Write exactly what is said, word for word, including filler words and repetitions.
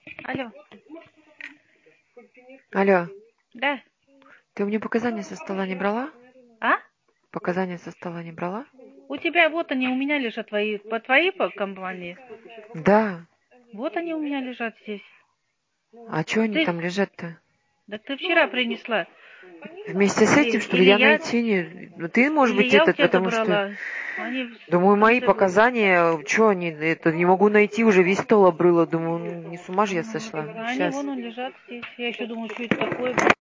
Алло. Алло, Да. ты у меня показания со стола не брала? А? Показания со стола не брала? У тебя вот они у меня лежат твои, по твоей по компании. Да. Вот они у меня лежат здесь. А что они Ты, там лежат-то? да ты вчера принесла. Вместе с этим, Или, что ли? или Я я, найти не... Ну, ты, может или быть, я у этот, тебя потому что... забрала. Они в Думаю, в мои конце были. показания, что они, это, не могу найти, уже весь стол обрыла. Думаю, ну, не с ума же я Ну, вот. сошла. А они Сейчас. вон он лежат здесь. Я еще думаю, что это такое.